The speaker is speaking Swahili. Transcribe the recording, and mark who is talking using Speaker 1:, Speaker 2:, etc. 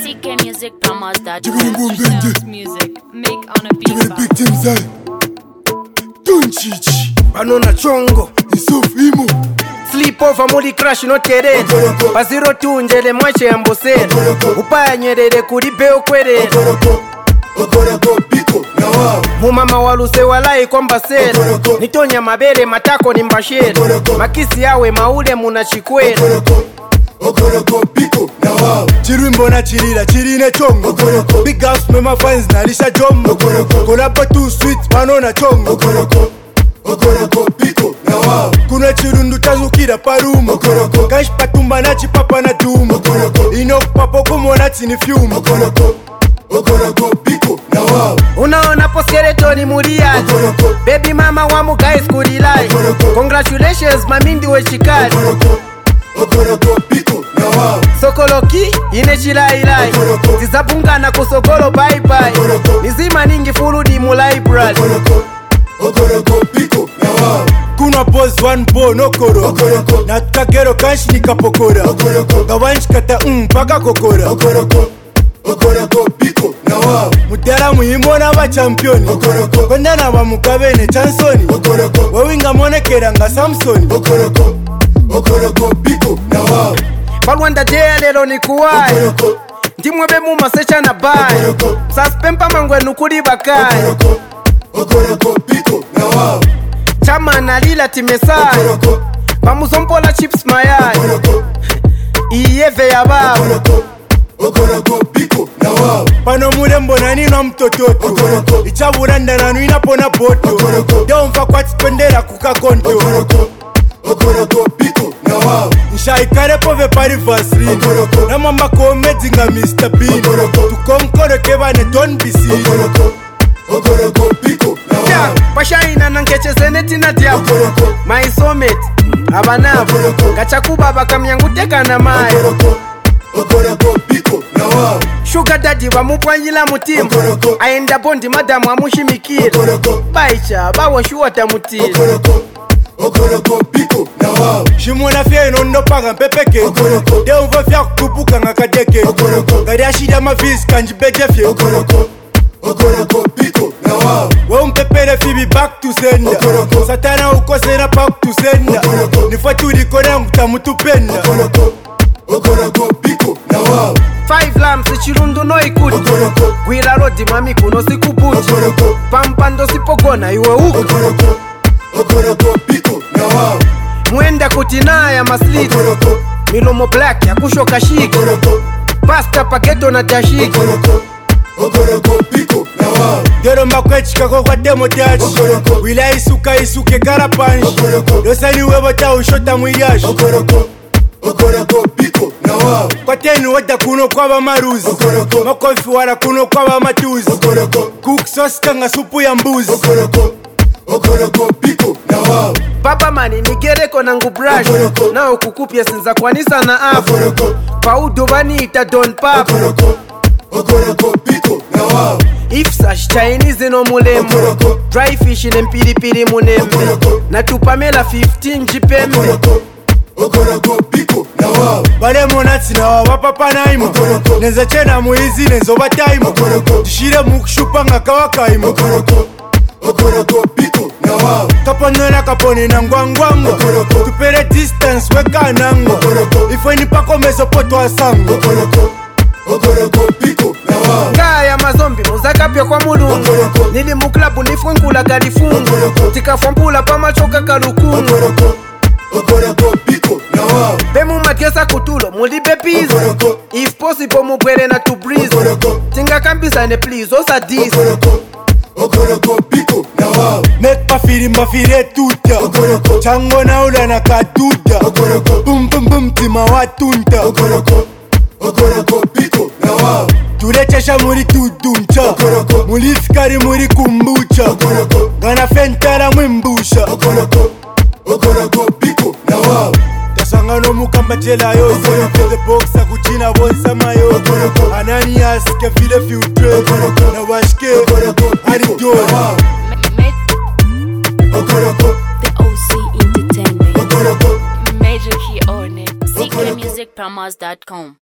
Speaker 1: CKmusicPromos.com.
Speaker 2: Music, make on a beat.
Speaker 3: Big teams I Tunchichi
Speaker 4: Banona chongo
Speaker 3: Isuf Imo
Speaker 4: Sleep over muli crash no terere Pasiro tunjele mwache ya mbosere Upaya nyerere kuribe okwere
Speaker 3: Okorako Piko Nawa
Speaker 4: Mumama waluse walai komba sere Nitonya mabere matako ni mbashere Makisi yawe maule munachikwere
Speaker 3: Okorako Piko Nawa Chirwimbo na chirira chirine chongo Big house mema fans na lisha jombo Kolabo too sweet banona chongo Okorako Piko Nawa Kuna chirundu tazukira parumo Kash patumba na chipapa na dumo Inok papo kumona chini fiumo Okorako Piko Nawa
Speaker 4: Unaona poskeretoni muriaji Baby mama wamu guys kurilai Congratulations mamindi we chikari
Speaker 3: Okorako Piko Nawa
Speaker 4: Sokoloki ine chilai Tizabungana kusokolo bye bye Nizima ningi furudi mu library
Speaker 3: Okorako Piko Nawa Kuna pose one bo no koro Na tukagero kanshi nikapokora Gawanshi kata mpaka kokora Okorako Piko Nawa Mudara muhimona wa championi Kwenda na wa mukabene chansoni Wawinga monekera nga Samsoni Okorako Piko Nawa
Speaker 4: Palwanda jea lelo ni kuwai Ndimwebe mumasecha na bai Saspempa mangwe nukuri bakai
Speaker 3: Okorako Piko Nawa
Speaker 4: Chama na lila timesai Pamuzompola chips mayai Iyeve ya babu
Speaker 3: Okorako Piko Nawa Pano murembo na nina mtototo Ichaburanda na nuina pona boto Deo mfa kwa tipendera kuka konto Okorako Piko Nawa Nshaikare pove pari Vaseline Na mama komedi nga Mr. Bean Tukonkoro kebane don't be seen Okorako Piko Nawa
Speaker 4: Pashaina nankeche zeneti na diapo My soulmate Abanabu Kachakuba bakamyanguteka na mai
Speaker 3: Okorako Piko Nawa
Speaker 4: Sugar daddy bamupwanyila mutima Aenda bondi madamu amushimikira Baicha bawo shuwata mutira
Speaker 3: Okorako Piko Nawa Shimona fia inondo panga mpepeke Deo mva fia kutupuka nga kadeke Gari ashida mafizi kanjibeje fie Okorako Piko Nawa We umpepere fibi back to sender Satana ukosena back to sender Nifaturi kona ngutamutupenda Okorako Piko Nawa
Speaker 4: 5 lamps chirundu no ikuti Gwira rodi mami kuno sikuputi Pampando sipogona iwe uku
Speaker 3: Okorako Piko Nawa
Speaker 4: Mwenda kutinaya masliti Milomo black ya kushoka shiki Pasta paketo na tashiki
Speaker 3: Okorako Piko Nawa Gero makwechika kwa demo tachi Wila isuke karapanshi Dosani webo ta ushota mwiliashi Okorako Piko Nawa Kwa teni wada kuno kwa ba maruzi Makofi wala kuno kwa ba matuzi Cook sauce kanga supu ya mbuzi Okorako Piko Nawa
Speaker 4: Baba mani nigereko nangu brush Nao kukupia sinza kwanisa na afu Paudo vanita don papa
Speaker 3: Okorako Piko Nawa
Speaker 4: If sash Chinese no mulemo Dry fish in mpilipili munembe Na tupamela 15 jipembe
Speaker 3: Okorako Piko Nawa Bale monati na wapapa naimo Neza chena muizi nezo bataimo Tishire mukushupa nga kawakaimo Okorako Piko Nawa Kaponona kapone na ngwangwango Tupere distance weka nango Ifwe nipako mesopoto asango Okorako Piko Nawa
Speaker 4: Ngaya mazombi muzakapya kwa mulungu Nili muklabu nifungula kalifungu Tikafumpula pa machoka kalukungu
Speaker 3: Okorako Piko Nawa
Speaker 4: Bemu matiasa kutulo mulibe pizo If possible mubwere na to breeze Tinga kambisane please osa dis
Speaker 3: Okorako Piko Nawa Make pafiri mbafire tuta Chango na ula na katuta Bum bum bum tima watunta Okorako Piko Nawa Turechasha muri tuduncha Muri fikari muri kumbucha Gana fentara mwimbusha Okorako Piko Nawa Tasangano mukambachela yose The boxa kuchina bonsa mayo Ananias kefile filtre Na washke Aridora
Speaker 1: The OC Entertainment. Major key on it. CKmusicPromos.com.